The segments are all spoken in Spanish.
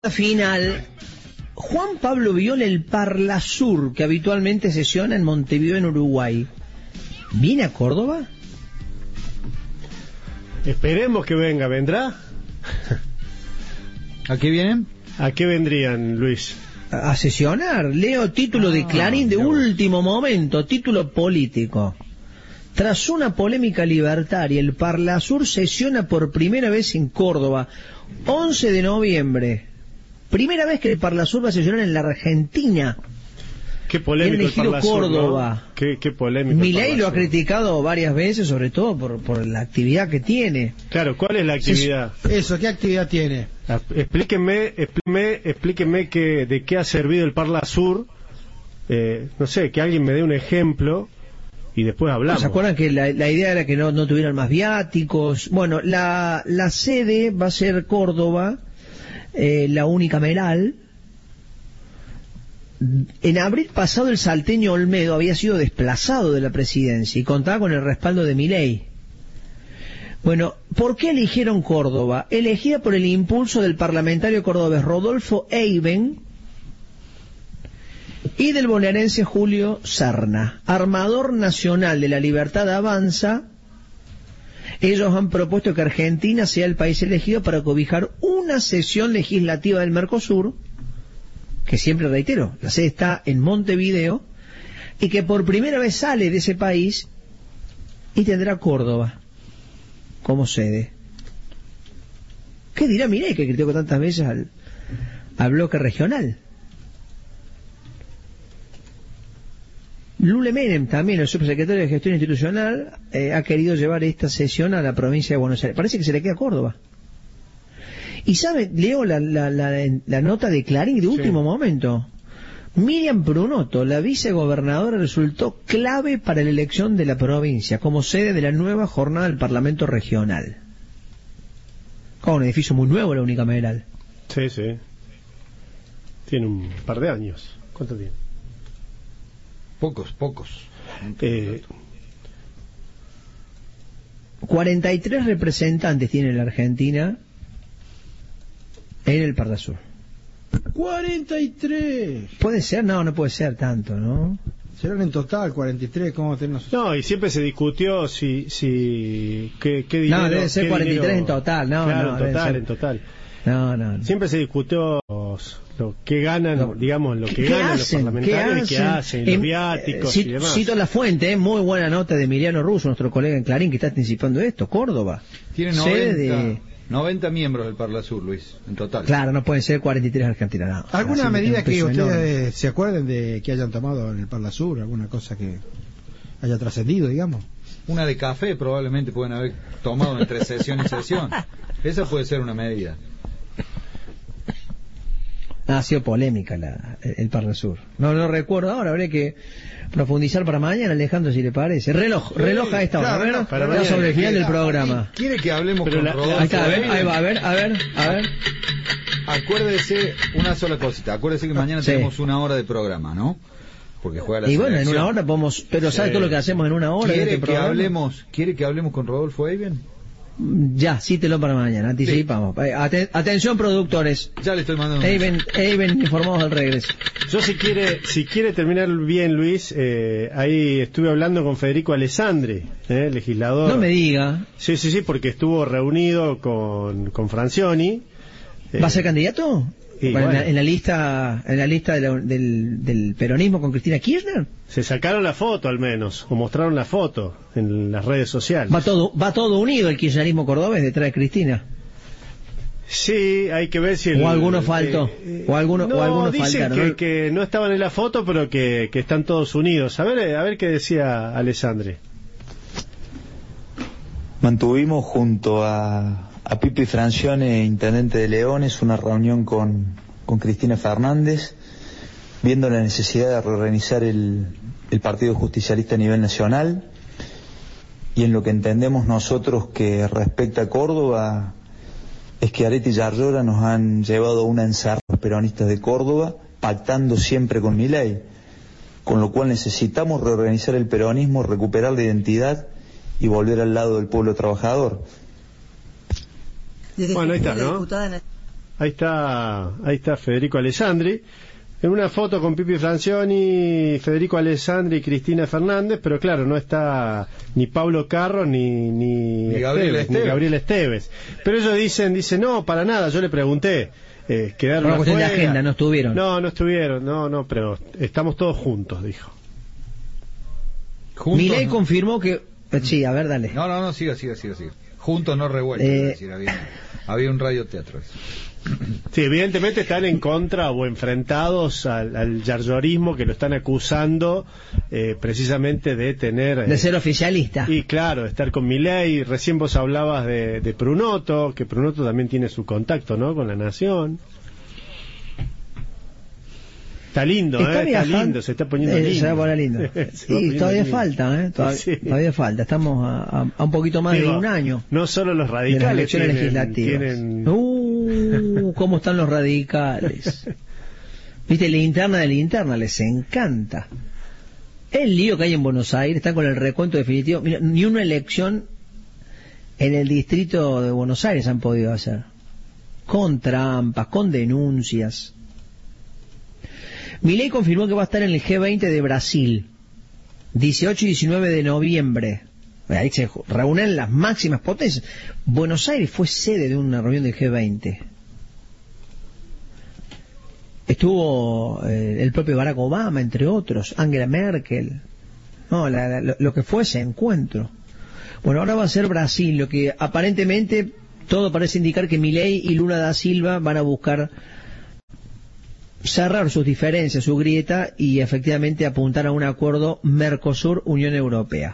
Final, Juan Pablo Viola, el Parlasur, que habitualmente sesiona en Montevideo, en Uruguay, ¿viene a Córdoba? Esperemos que venga. ¿Vendrá? ¿A qué vienen? ¿A qué vendrían, Luis? A sesionar. Leo título de Clarín de último momento, título político. Tras una polémica libertaria, el Parlasur sesiona por primera vez en Córdoba, 11 de noviembre. Primera vez que el Parlasur va a sesionar en la Argentina. Qué polémico el Parlasur, Córdoba. ¿no? Qué polémico. Milei lo ha criticado varias veces, sobre todo por la actividad que tiene. Claro, ¿cuál es la actividad? Eso, ¿qué actividad tiene? Explíquenme de qué ha servido el Parlasur. No sé, que alguien me dé un ejemplo y después hablamos. ¿Se acuerdan que la idea era que no tuvieran más viáticos? Bueno, la sede va a ser Córdoba, la unicameral. En abril pasado el salteño Olmedo había sido desplazado de la presidencia y contaba con el respaldo de Milei. Bueno, ¿por qué eligieron Córdoba? Elegida por el impulso del parlamentario cordobés Rodolfo Eiben y del bonaerense Julio Serna, armador nacional de la Libertad Avanza. Ellos han propuesto que Argentina sea el país elegido para cobijar una sesión legislativa del Mercosur, que siempre reitero, la sede está en Montevideo, y que por primera vez sale de ese país y tendrá Córdoba como sede. ¿Qué dirá Milei, que criticó tantas veces al bloque regional? Lule Menem, también el subsecretario de Gestión Institucional, ha querido llevar esta sesión a la provincia de Buenos Aires. Parece que se le queda a Córdoba. Y sabe, leo la nota de Clarín de último momento. Miriam Brunotto, la vicegobernadora, resultó clave para la elección de la provincia como sede de la nueva jornada del Parlamento Regional. Con un edificio muy nuevo, la unicameral. Sí. Tiene un par de años. ¿Cuánto tiene? Pocos. 43 representantes tiene la Argentina en el Parlasur. 43. ¿Puede ser? No puede ser tanto, ¿no? Serán en total 43, ¿cómo tenemos? No, y siempre se discutió si qué dinero... No, debe ser 43 dinero, en total, en total. No. Siempre se discutió lo que ganan, digamos, lo que ganan los parlamentarios y qué hacen, los viáticos y demás. Cito la fuente, muy buena nota de Emiliano Russo, nuestro colega en Clarín, que está anticipando esto. Córdoba. Tiene 90 miembros del Parlasur, Luis, en total. Claro, no pueden ser 43 argentinos. No. ¿Alguna medida que ustedes se acuerden de que hayan tomado en el Parlasur? ¿Alguna cosa que haya trascendido, digamos? Una de café probablemente pueden haber tomado entre sesión y sesión. Esa puede ser una medida. Ha sido polémica el Parlasur. No recuerdo ahora, habría que profundizar para mañana, Alejandro, si le parece. Reloj a esta hora, claro, para mañana, sobre el final del programa. ¿Quiere que hablemos con Rodolfo? Ahí está, ahí va, a ver. Acuérdese una sola cosita. Acuérdese que mañana tenemos una hora de programa, ¿no? Porque juega la y bueno, selección. en una hora podemos... Pero ¿sabe todo lo que hacemos en una hora? ¿Quiere que hablemos con Rodolfo Eiben? Ya, cítelo para mañana, anticipamos. Atención, productores. Ya le estoy mandando. Eiben informados del regreso. Yo si quiere terminar bien, Luis, ahí estuve hablando con Federico Alessandri, legislador. No me diga. Sí, porque estuvo reunido con Francioni. ¿Va a ser candidato? En la lista del peronismo con Cristina Kirchner. Se sacaron la foto al menos, o mostraron la foto en las redes sociales. Va todo unido el kirchnerismo cordobés detrás de Cristina. Sí, hay que ver si o alguno faltó, o alguno dicen faltaron. Que no estaban en la foto, pero que están todos unidos. A ver qué decía Alessandri. Mantuvimos junto a Pipi Francione, intendente de Leones, una reunión con Cristina Fernández, viendo la necesidad de reorganizar el Partido Justicialista a nivel nacional, y en lo que entendemos nosotros que respecta a Córdoba es que Arete y Yarlora nos han llevado a una encerrada los peronistas de Córdoba, pactando siempre con Milei, con lo cual necesitamos reorganizar el peronismo, recuperar la identidad y volver al lado del pueblo trabajador. Bueno, ahí está, ¿no? ahí está Federico Alessandri. En una foto con Pipi Francioni, Federico Alessandri y Cristina Fernández, pero claro, no está ni Pablo Carro ni Gabriel Esteves. Pero ellos dicen, no, para nada, yo le pregunté, quedaron cuestión de afuera. agenda, no estuvieron. No estuvieron, no, pero estamos todos juntos, dijo. Milei confirmó que... Sí, a ver, dale. No, siga. Juntos no revueltos, es decir, había un radioteatro eso. Sí, evidentemente están en contra o enfrentados al yarllorismo, que lo están acusando precisamente de tener... de ser oficialista. Y claro, de estar con Milei. Recién vos hablabas de Prunoto, que Prunoto también tiene su contacto, ¿no?, con la Nación. Está lindo, está lindo, se está poniendo lindo. Se va a poner lindo. Y todavía falta, todavía falta. Estamos a un poquito más de un año. No solo los radicales de las elecciones legislativas. ¿Cómo están los radicales? Viste, la interna de la interna, les encanta. El lío que hay en Buenos Aires, están con el recuento definitivo. Mira, ni una elección en el distrito de Buenos Aires han podido hacer. Con trampas, con denuncias. Milei confirmó que va a estar en el G20 de Brasil, 18 y 19 de noviembre. Ahí se reúnen las máximas potencias. Buenos Aires fue sede de una reunión del G20. Estuvo el propio Barack Obama, entre otros, Angela Merkel. Lo que fue ese encuentro. Bueno, ahora va a ser Brasil, lo que aparentemente todo parece indicar que Milei y Lula da Silva van a buscar cerrar sus diferencias, su grieta, y efectivamente apuntar a un acuerdo Mercosur-Unión Europea.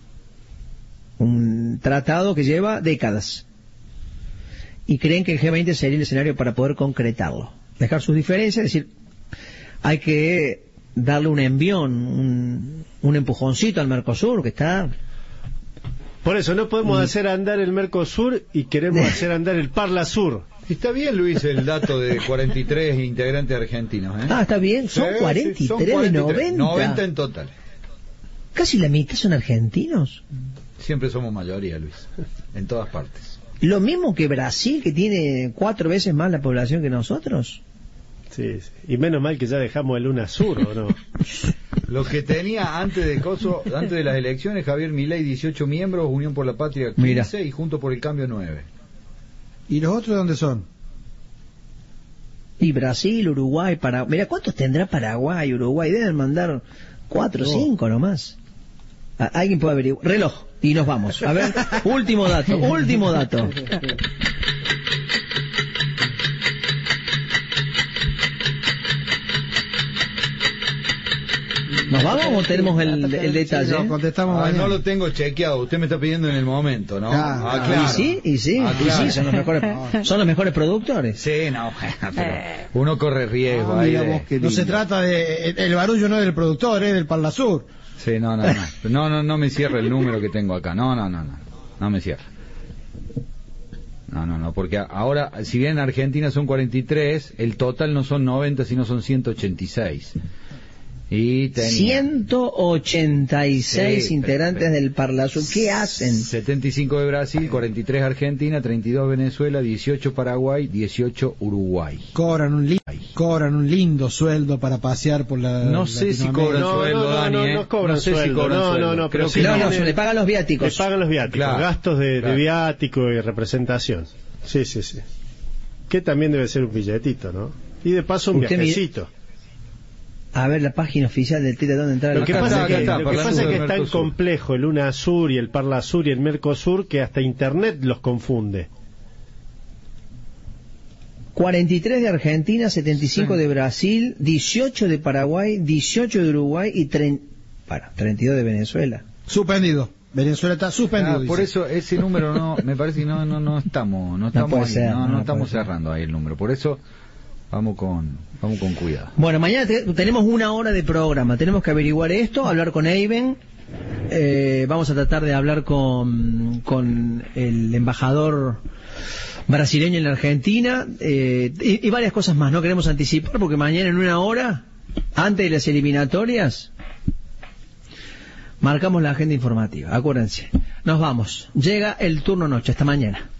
Un tratado que lleva décadas. Y creen que el G20 sería el escenario para poder concretarlo. Dejar sus diferencias, es decir, hay que darle un envión, un empujoncito al Mercosur, que está... Por eso no podemos hacer andar el Mercosur y queremos hacer andar el Parlasur. Está bien, Luis, el dato de 43 integrantes argentinos, ¿eh? Está bien, son 43 son de 90. 90 en total. Casi la mitad son argentinos. Siempre somos mayoría, Luis, en todas partes. Lo mismo que Brasil, que tiene 4 veces más la población que nosotros. Sí. Y menos mal que ya dejamos el UNASUR, ¿o no? Lo que tenía antes de las elecciones, Javier Milei, 18 miembros, Unión por la Patria 15. Mira. Y Juntos por el Cambio 9. ¿Y los otros dónde son? Y Brasil, Uruguay, Paraguay. Mira, ¿cuántos tendrá Paraguay, Uruguay? Deben mandar 4 o 5 nomás. Alguien puede averiguar. Reloj. Y nos vamos. A ver, último dato. ¿Nos vamos o tenemos el detalle? Sí, contestamos mañana. No lo tengo chequeado, usted me está pidiendo en el momento, ¿no? Claro. Y sí, claro. Son los mejores productores. Sí, pero uno corre riesgo ahí. No se trata de... El barullo no es del productor, es del Parlasur. Sí, no me cierra el número que tengo acá, no me cierra. No, porque ahora, si bien en Argentina son 43, el total no son 90, sino son 186. Y 186 integrantes del Parlasur. ¿Qué hacen? 75 de Brasil, 43 Argentina, 32 Venezuela, 18 Paraguay, 18 Uruguay. Cobran un lindo sueldo para pasear por la... No sé si cobran sueldo, Dani. No cobran sueldo. No, pero sí. No, se le pagan los viáticos. Le pagan los viáticos, claro, gastos de viático y representación. Sí. Que también debe ser un billetito, ¿no? Y de paso un viajecito. A ver la página oficial del TITA, ¿dónde entrar? Lo que pasa es que es tan complejo el UNASUR y el Parlasur y el Mercosur que hasta Internet los confunde. 43 de Argentina, 75 de Brasil, 18 de Paraguay, 18 de Uruguay y 32 de Venezuela. Suspendido. Venezuela está suspendido. Por eso ese número me parece que no estamos cerrando ahí el número. Por eso vamos con cuidado. Bueno, mañana tenemos 1 hora de programa. Tenemos que averiguar esto, hablar con Eiben. Vamos a tratar de hablar con el embajador brasileño en la Argentina y varias cosas más. No queremos anticipar porque mañana en 1 hora, antes de las eliminatorias, marcamos la agenda informativa. Acuérdense. Nos vamos. Llega el turno noche. Hasta mañana.